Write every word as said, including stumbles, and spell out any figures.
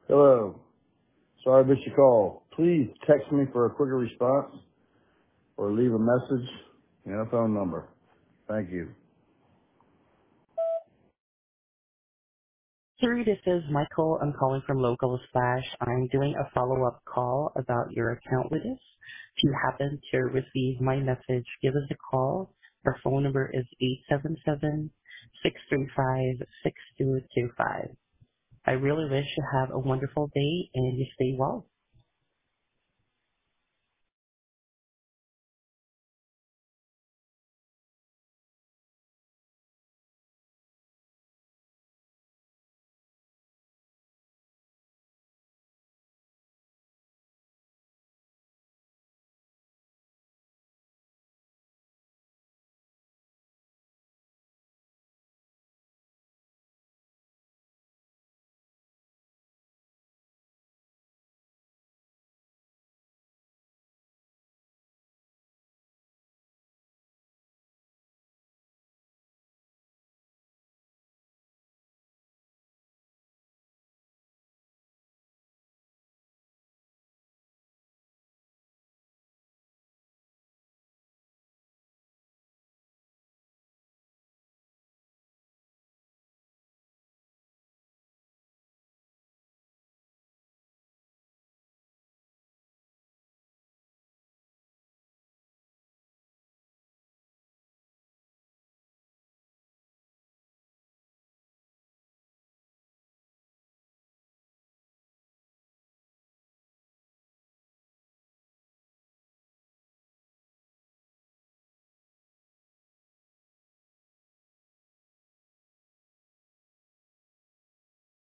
Hello. Sorry I missed your call. Please text me for a quicker response or leave a message and a phone number. Thank you. Sir, this is Michael. I'm calling from Local Splash. I'm doing a follow-up call about your account with us. If you happen to receive my message, give us a call. Our phone number is eight seven seven, six three five, six two two five. I really wish you have a wonderful day and you stay well.